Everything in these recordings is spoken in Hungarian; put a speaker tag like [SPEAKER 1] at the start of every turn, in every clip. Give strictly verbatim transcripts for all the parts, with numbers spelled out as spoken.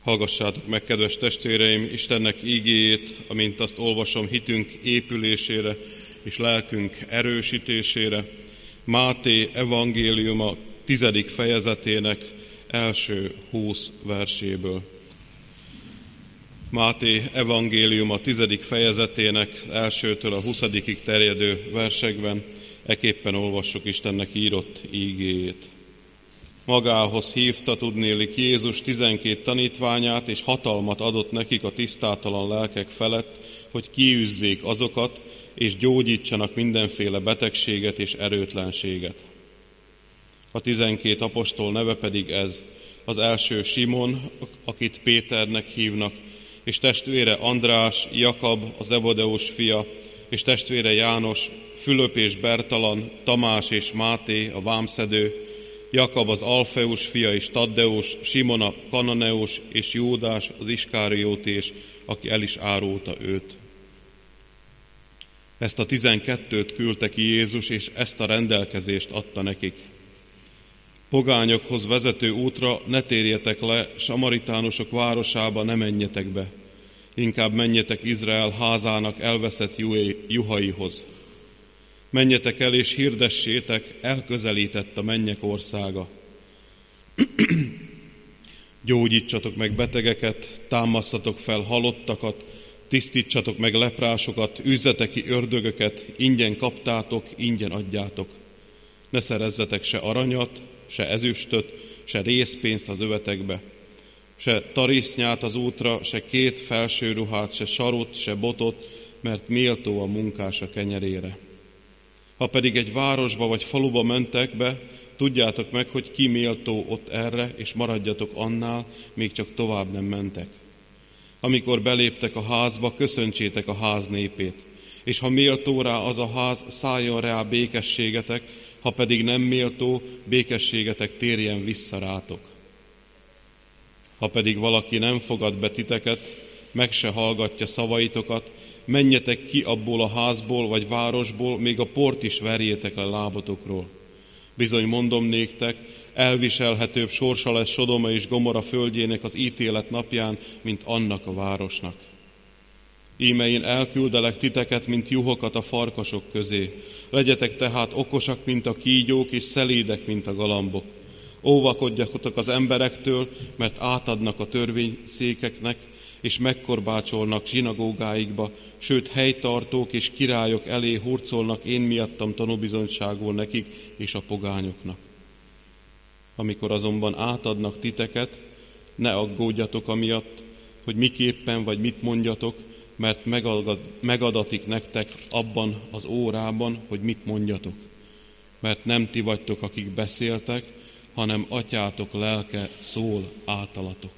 [SPEAKER 1] Hallgassátok meg, kedves testvéreim, Istennek ígéjét, amint azt olvasom hitünk épülésére és lelkünk erősítésére, Máté evangéliuma tizedik fejezetének első húsz verséből. Máté evangéliuma tizedik fejezetének elsőtől a huszadikig terjedő versekben eképpen olvassuk Istennek írott ígéjét. Magához hívta tudnélik Jézus tizenkét tanítványát, és hatalmat adott nekik a tisztátalan lelkek felett, hogy kiűzzék azokat, és gyógyítsanak mindenféle betegséget és erőtlenséget. A tizenkét apostol neve pedig ez: az első Simon, akit Péternek hívnak, és testvére András, Jakab, a Zebedeusz fia, és testvére János, Fülöp és Bertalan, Tamás és Máté, a vámszedő, Jakab az Alfeus fia és Taddeus, Simon a Kananeus és Júdás az Iskáriótés, aki el is árulta őt. Ezt a tizenkettőt küldte ki Jézus, és ezt a rendelkezést adta nekik. Pogányokhoz vezető útra ne térjetek le, samaritánusok városába ne menjetek be, inkább menjetek Izrael házának elveszett juhaihoz. Menjetek el és hirdessétek, elközelített a mennyek országa. Gyógyítsatok meg betegeket, támasztatok fel halottakat, tisztítsatok meg leprásokat, űzzetek ki ördögöket, ingyen kaptátok, ingyen adjátok. Ne szerezzetek se aranyat, se ezüstöt, se rézpénzt az övetekbe, se tarisznyát az útra, se két felső ruhát, se sarut, se botot, mert méltó a munkás a kenyerére. Ha pedig egy városba vagy faluba mentek be, tudjátok meg, hogy ki méltó ott erre, és maradjatok annál, még csak tovább nem mentek. Amikor beléptek a házba, köszöntsétek a ház népét, és ha méltó rá az a ház, szálljon rá békességetek, ha pedig nem méltó, békességetek térjen vissza rátok. Ha pedig valaki nem fogad be titeket, meg se hallgatja szavaitokat, menjetek ki abból a házból vagy városból, még a port is verjétek le lábatokról. Bizony mondom néktek, elviselhetőbb sorsa lesz Sodoma és Gomora földjének az ítélet napján, mint annak a városnak. Íme én elküldelek titeket, mint juhokat a farkasok közé. Legyetek tehát okosak, mint a kígyók, és szelédek, mint a galambok. Óvakodjatok az emberektől, mert átadnak a törvényszékeknek, és megkorbácsolnak zsinagógáikba, sőt helytartók és királyok elé hurcolnak én miattam tanúbizonyságul nekik és a pogányoknak. Amikor azonban átadnak titeket, ne aggódjatok amiatt, hogy miképpen vagy mit mondjatok, mert megadatik nektek abban az órában, hogy mit mondjatok. Mert nem ti vagytok, akik beszéltek, hanem atyátok lelke szól általatok.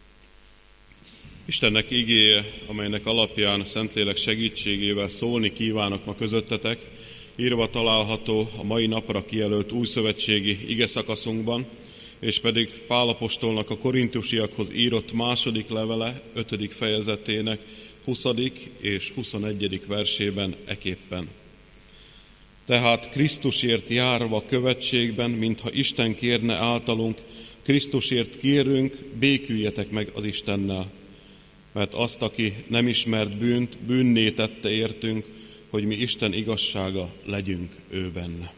[SPEAKER 1] Istennek igéje, amelynek alapján Szentlélek segítségével szólni kívánok ma közöttetek, írva található a mai napra kijelölt újszövetségi igeszakaszunkban, és pedig Pál apostolnak a korintusiakhoz írott második levele, ötödik fejezetének huszadik és huszonegyedik versében eképpen. Tehát Krisztusért járva követségben, mintha Isten kérne általunk, Krisztusért kérünk, béküljetek meg az Istennel. Mert azt, aki nem ismert bűnt, bűnné tette értünk, hogy mi Isten igazsága legyünk ő benne.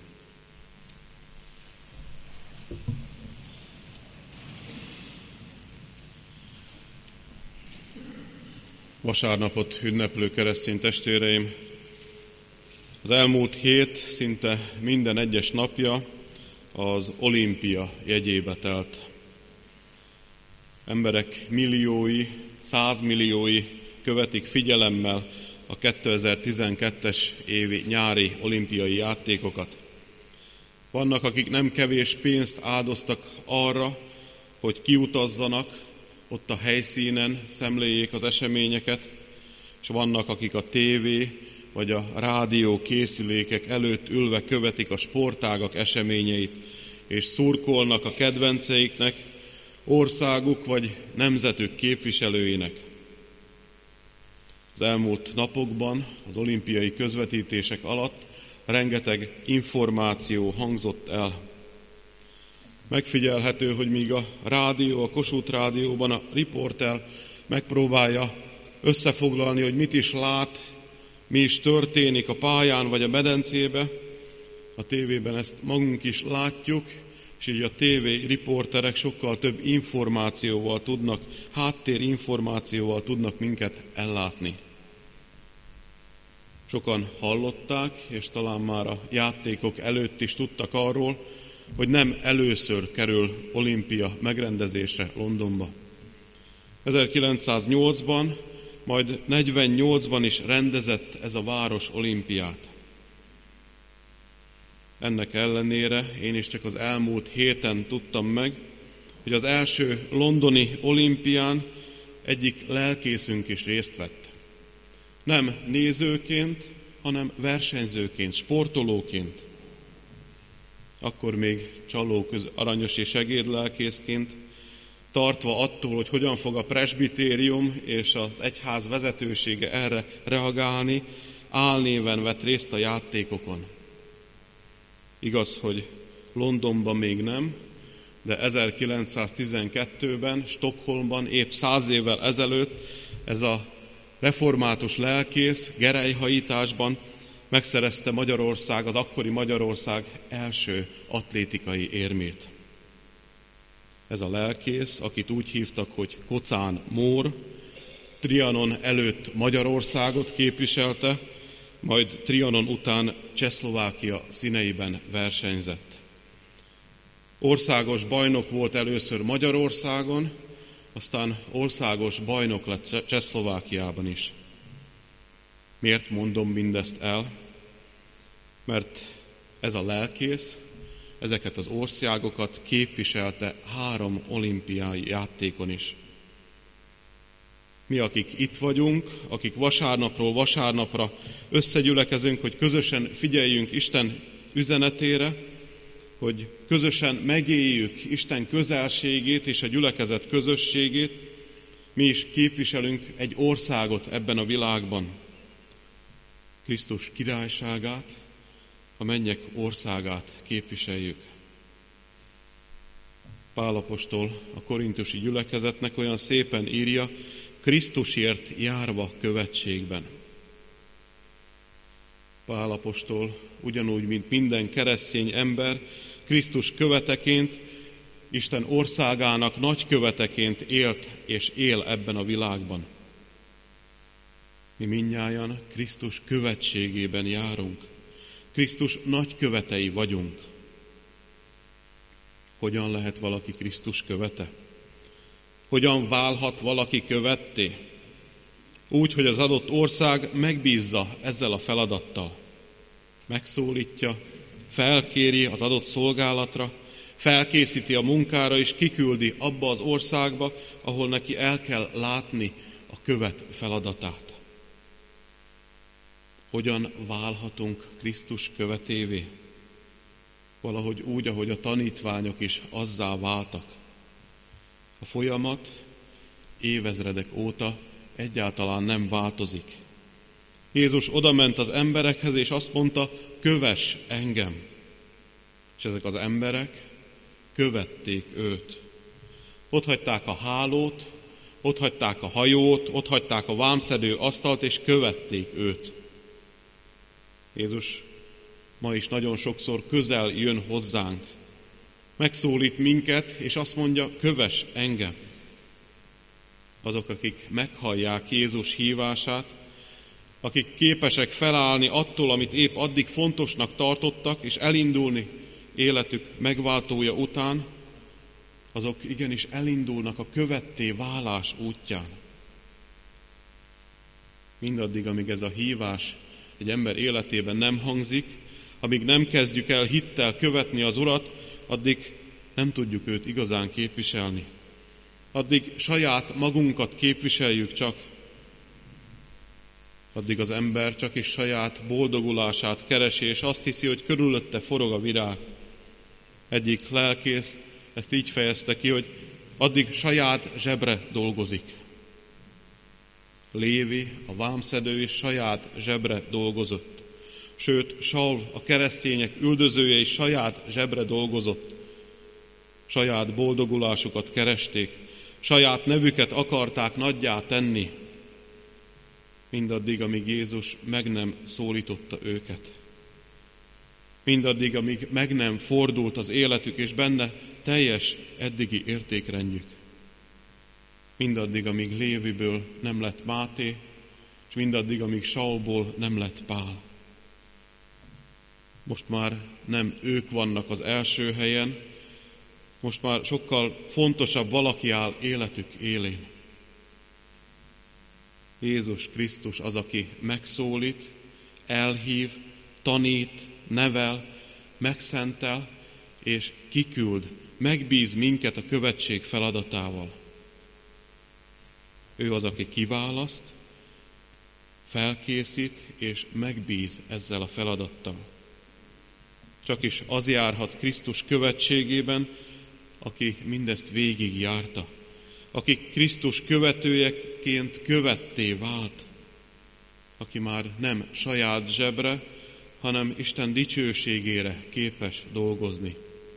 [SPEAKER 1] Vasárnapot ünneplő keresztény testvéreim, az elmúlt hét szinte minden egyes napja az olimpia jegyébe telt. Emberek milliói, százmilliói követik figyelemmel a kétezer-tizenkettes évi nyári olimpiai játékokat. Vannak, akik nem kevés pénzt áldoztak arra, hogy kiutazzanak, ott a helyszínen szemléljék az eseményeket, és vannak, akik a tévé vagy a rádió készülékek előtt ülve követik a sportágak eseményeit, és szurkolnak a kedvenceiknek, országuk vagy nemzetük képviselőinek. Az elmúlt napokban, az olimpiai közvetítések alatt rengeteg információ hangzott el. Megfigyelhető, hogy míg a rádió, a Kossuth Rádióban a riporter megpróbálja összefoglalni, hogy mit is lát, mi is történik a pályán vagy a medencébe, a tévében ezt magunk is látjuk, és így a tévé riporterek sokkal több információval tudnak, háttérinformációval tudnak minket ellátni. Sokan hallották, és talán már a játékok előtt is tudtak arról, hogy nem először kerül olimpia megrendezésre Londonba. ezerkilencszáznyolcban, majd negyvennyolcban is rendezett ez a város olimpiát. Ennek ellenére én is csak az elmúlt héten tudtam meg, hogy az első londoni olimpián egyik lelkészünk is részt vett. Nem nézőként, hanem versenyzőként, sportolóként. Akkor még Csallóköz aranyosi segédlelkészként, tartva attól, hogy hogyan fog a presbitérium és az egyház vezetősége erre reagálni, álnéven vett részt a játékokon. Igaz, hogy Londonban még nem, de ezerkilencszáztizenkettőben, Stockholmban, épp száz évvel ezelőtt ez a református lelkész gerelyhajításban megszerezte Magyarország, az akkori Magyarország első atlétikai érmét. Ez a lelkész, akit úgy hívtak, hogy Kocán Mór, Trianon előtt Magyarországot képviselte, majd Trianon után Csehszlovákia színeiben versenyzett. Országos bajnok volt először Magyarországon, aztán országos bajnok lett Csehszlovákiában is. Miért mondom mindezt el? Mert ez a lelkész ezeket az országokat képviselte három olimpiai játékon is. Mi, akik itt vagyunk, akik vasárnapról vasárnapra összegyülekezünk, hogy közösen figyeljünk Isten üzenetére, hogy közösen megéljük Isten közelségét és a gyülekezet közösségét, mi is képviselünk egy országot ebben a világban. Krisztus királyságát, a mennyek országát képviseljük. Pál apostol a korintusi gyülekezetnek olyan szépen írja, Krisztusért járva követségben. Pál apostol ugyanúgy, mint minden keresztény ember, Krisztus követeként, Isten országának nagyköveteként élt és él ebben a világban. Mi mindnyájan Krisztus követségében járunk. Krisztus nagykövetei vagyunk. Hogyan lehet valaki Krisztus követe? Hogyan válhat valaki követté? Úgy, hogy az adott ország megbízza ezzel a feladattal. Megszólítja, felkéri az adott szolgálatra, felkészíti a munkára és kiküldi abba az országba, ahol neki el kell látni a követ feladatát. Hogyan válhatunk Krisztus követévé? Valahogy úgy, ahogy a tanítványok is azzá váltak. A folyamat évezredek óta egyáltalán nem változik. Jézus odament az emberekhez, és azt mondta, kövess engem. És ezek az emberek követték őt. Ott hagyták a hálót, ott hagyták a hajót, ott hagyták a vámszedő asztalt, és követték őt. Jézus ma is nagyon sokszor közel jön hozzánk. Megszólít minket, és azt mondja, kövess engem. Azok, akik meghallják Jézus hívását, akik képesek felállni attól, amit épp addig fontosnak tartottak, és elindulni életük megváltója után, azok igenis elindulnak a követté válás útján. Mindaddig, amíg ez a hívás egy ember életében nem hangzik, amíg nem kezdjük el hittel követni az Urat, addig nem tudjuk őt igazán képviselni. Addig saját magunkat képviseljük csak. Addig az ember csak is saját boldogulását keresi, és azt hiszi, hogy körülötte forog a virág. Egyik lelkész ezt így fejezte ki, hogy addig saját zsebre dolgozik. Lévi, a vámszedő is saját zsebre dolgozott. Sőt, Saul, a keresztények üldözője is saját zsebre dolgozott. saját boldogulásukat keresték, saját nevüket akarták nagyjá tenni, mindaddig, amíg Jézus meg nem szólította őket. Mindaddig, amíg meg nem fordult az életük, és benne teljes eddigi értékrendjük. Mindaddig, amíg Léviből nem lett Máté, és mindaddig, amíg Saulból nem lett Pál. Most már nem ők vannak az első helyen, most már sokkal fontosabb valaki áll életük élén. Jézus Krisztus az, aki megszólít, elhív, tanít, nevel, megszentel és kiküld, megbíz minket a követség feladatával. Ő az, aki kiválaszt, felkészít és megbíz ezzel a feladattal. Csak is az járhat Krisztus követségében, aki mindezt végig járta, aki Krisztus követőjeként követté vált, aki már nem saját zsebre, hanem Isten dicsőségére képes dolgozni.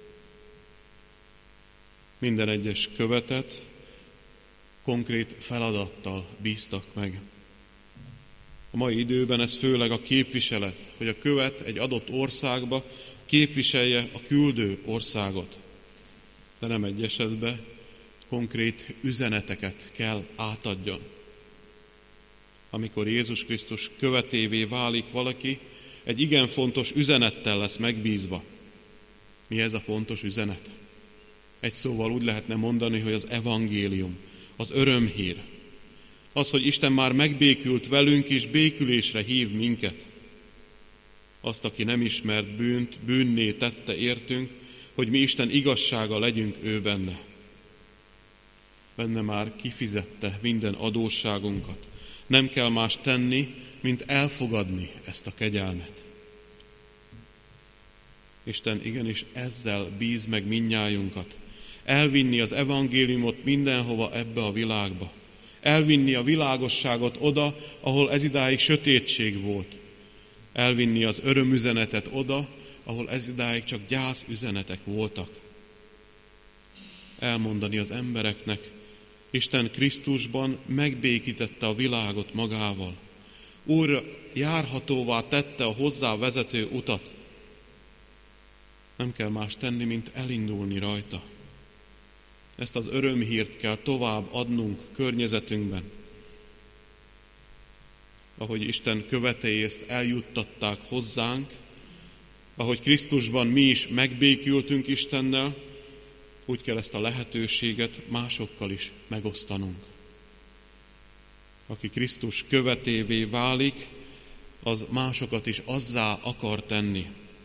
[SPEAKER 1] Minden egyes követet konkrét feladattal bíztak meg. A mai időben ez főleg a képviselet, hogy a követ egy adott országba képviselje a küldő országot. De nem egy esetben konkrét üzeneteket kell átadjon. Amikor Jézus Krisztus követévé válik valaki, egy igen fontos üzenettel lesz megbízva. Mi ez a fontos üzenet? Egy szóval úgy lehetne mondani, hogy az evangélium, az örömhír. Az, hogy Isten már megbékült velünk, és békülésre hív minket. Azt, aki nem ismert bűnt, bűnné tette értünk, hogy mi Isten igazsága legyünk ő benne. Benne már kifizette minden adósságunkat. Nem kell más tenni, mint elfogadni ezt a kegyelmet. Isten igenis ezzel bíz meg mindnyájunkat. Elvinni az evangéliumot mindenhova ebbe a világba. Elvinni a világosságot oda, ahol ezidáig sötétség volt. Elvinni az örömüzenetet oda, ahol ezidáig csak gyászüzenetek voltak. Elmondani az embereknek, Isten Krisztusban megbékítette a világot magával. Újra járhatóvá tette a hozzá vezető utat. Nem kell más tenni, mint elindulni rajta. Ezt az örömhírt kell tovább adnunk környezetünkben. Ahogy Isten követei ezt eljuttatták hozzánk, ahogy Krisztusban mi is megbékültünk Istennel, úgy kell ezt a lehetőséget másokkal is megosztanunk. Aki Krisztus követévé válik, az másokat is azzá akar tenni.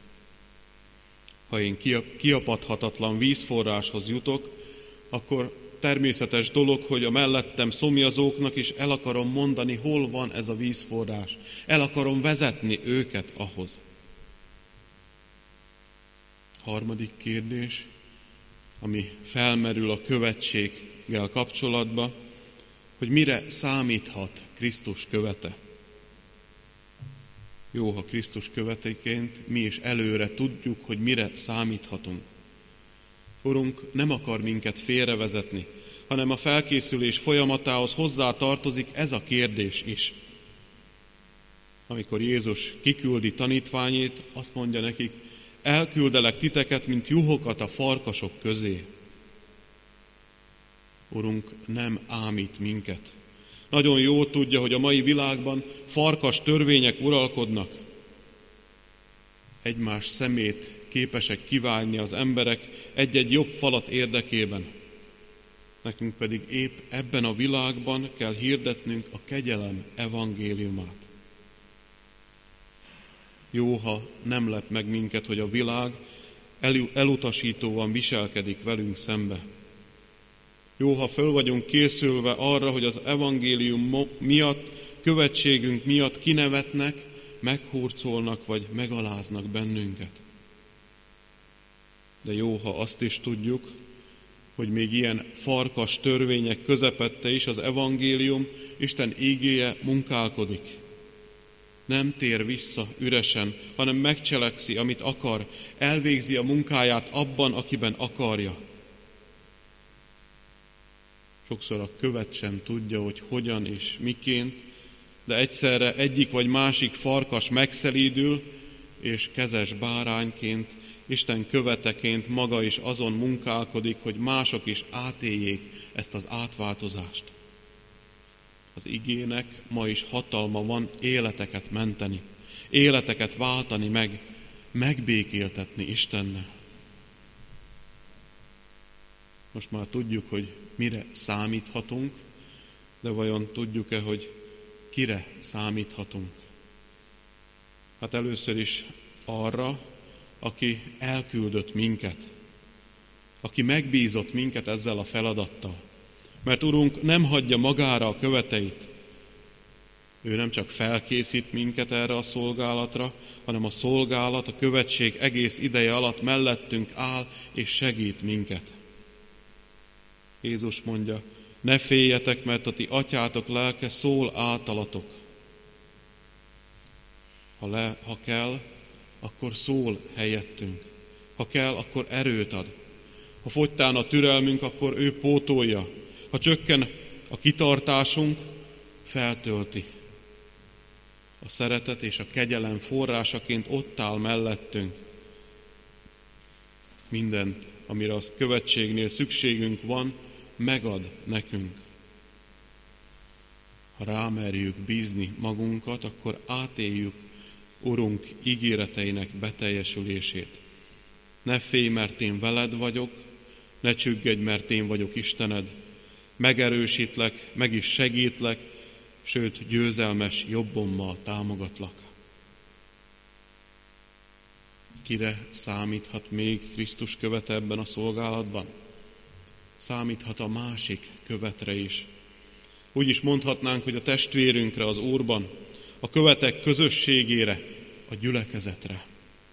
[SPEAKER 1] Ha én kiapadhatatlan vízforráshoz jutok, akkor természetes dolog, hogy a mellettem szomjazóknak is el akarom mondani, hol van ez a vízforrás. El akarom vezetni őket ahhoz. Harmadik kérdés, ami felmerül a követséggel kapcsolatban, hogy mire számíthat Krisztus követe. Jó, ha Krisztus követeként mi is előre tudjuk, hogy mire számíthatunk. Urunk nem akar minket félrevezetni, hanem a felkészülés folyamatához hozzá tartozik ez a kérdés is. Amikor Jézus kiküldi tanítványait, azt mondja nekik, elküldelek titeket, mint juhokat a farkasok közé. Urunk nem ámít minket. Nagyon jól tudja, hogy a mai világban farkas törvények uralkodnak. Egymás szemét képesek kiválni az emberek egy-egy jobb falat érdekében. Nekünk pedig épp ebben a világban kell hirdetnünk a kegyelem evangéliumát. Jó, ha nem lep meg minket, hogy a világ elutasítóan viselkedik velünk szembe. Jó, ha föl vagyunk készülve arra, hogy az evangélium miatt, követségünk miatt kinevetnek, meghurcolnak vagy megaláznak bennünket. De jó, ha azt is tudjuk, hogy még ilyen farkas törvények közepette is az evangélium, Isten ígéje munkálkodik. Nem tér vissza üresen, hanem megcselekszi, amit akar, elvégzi a munkáját abban, akiben akarja. Sokszor a követ sem tudja, hogy hogyan és miként, de egyszerre egyik vagy másik farkas megszelídül, és kezes bárányként, Isten követeként maga is azon munkálkodik, hogy mások is átéljék ezt az átváltozást. Az igének ma is hatalma van életeket menteni, életeket váltani meg, megbékéltetni Istennel. Most már tudjuk, hogy mire számíthatunk, de vajon tudjuk-e, hogy kire számíthatunk? Hát először is arra, aki elküldött minket, aki megbízott minket ezzel a feladattal. Mert Urunk nem hagyja magára a követeit. Ő nem csak felkészít minket erre a szolgálatra, hanem a szolgálat, a követség egész ideje alatt mellettünk áll és segít minket. Jézus mondja, ne féljetek, mert a ti atyátok lelke szól általatok. Ha, le, ha kell, akkor szól helyettünk. Ha kell, akkor erőt ad. Ha fogytán a türelmünk, akkor ő pótolja. Ha csökken a kitartásunk, feltölti. A szeretet és a kegyelem forrásaként ott áll mellettünk. Mindent, amire a követségnél szükségünk van, megad nekünk. Ha rámerjük bízni magunkat, akkor átéljük Urunk ígéreteinek beteljesülését. Ne félj, mert én veled vagyok, ne csüggedj, mert én vagyok Istened. Megerősítlek, meg is segítlek, sőt, győzelmes jobbommal támogatlak. Kire számíthat még Krisztus követe ebben a szolgálatban? Számíthat a másik követre is. Úgy is mondhatnánk, hogy a testvérünkre az Úrban, a követek közösségére, a gyülekezetre.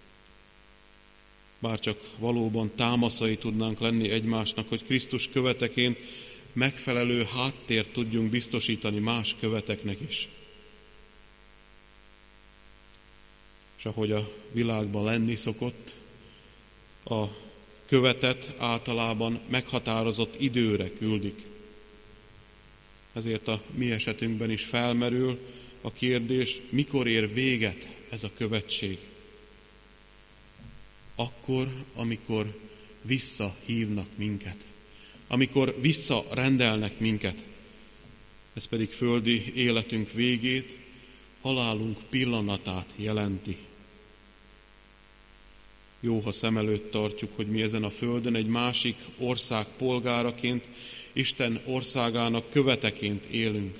[SPEAKER 1] Bárcsak valóban támaszai tudnánk lenni egymásnak, hogy Krisztus követeként megfelelő háttért tudjunk biztosítani más követeknek is. És ahogy a világban lenni szokott, a követet általában meghatározott időre küldik. Ezért a mi esetünkben is felmerül a kérdés, mikor ér véget ez a követség. Akkor, amikor visszahívnak minket, amikor visszarendelnek minket, ez pedig földi életünk végét, halálunk pillanatát jelenti. Jó, ha szem előtt tartjuk, hogy mi ezen a földön egy másik ország polgáraként, Isten országának követeként élünk.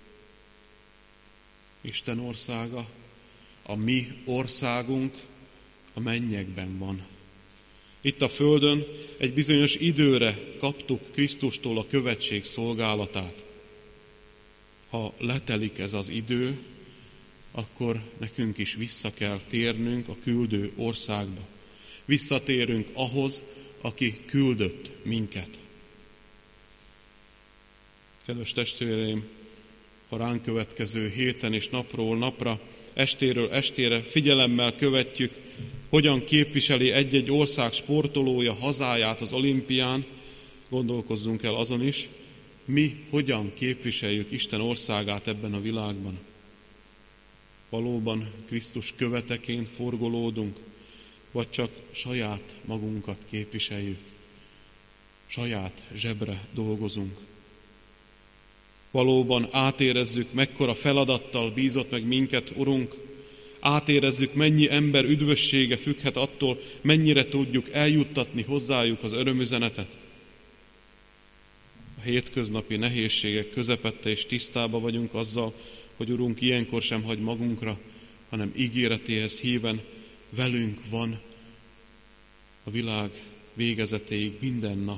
[SPEAKER 1] Isten országa, a mi országunk a mennyekben van. Itt a földön egy bizonyos időre kaptuk Krisztustól a követség szolgálatát. Ha letelik ez az idő, akkor nekünk is vissza kell térnünk a küldő országba. Visszatérünk ahhoz, aki küldött minket. Kedves testvéreim, a ránk következő héten és napról napra, estéről estére figyelemmel követjük, hogyan képviseli egy-egy ország sportolója hazáját az olimpián, gondolkozzunk el azon is, mi hogyan képviseljük Isten országát ebben a világban. Valóban Krisztus követeként forgolódunk, vagy csak saját magunkat képviseljük, saját zsebre dolgozunk. Valóban átérezzük, mekkora feladattal bízott meg minket, Urunk, átérezzük, mennyi ember üdvössége függhet attól, mennyire tudjuk eljuttatni hozzájuk az örömüzenetet. A hétköznapi nehézségek közepette és tisztába vagyunk azzal, hogy Urunk ilyenkor sem hagy magunkra, hanem ígéretéhez híven velünk van a világ végezetéig minden nap.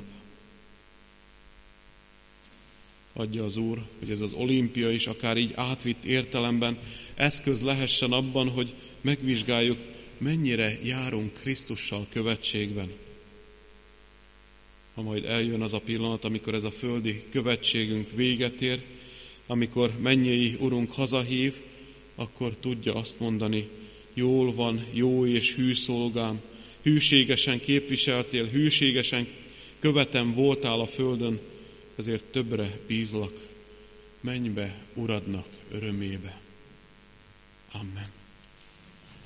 [SPEAKER 1] Adja az Úr, hogy ez az olimpia is akár így átvitt értelemben eszköz lehessen abban, hogy megvizsgáljuk, mennyire járunk Krisztussal követségben. Ha majd eljön az a pillanat, amikor ez a földi követségünk véget ér, amikor mennyei Urunk hazahív, akkor tudja azt mondani, jól van, jó és hű szolgám, hűségesen képviseltél, hűségesen követem voltál a földön, ezért többre bízlak, menj be Uradnak örömébe. Amen.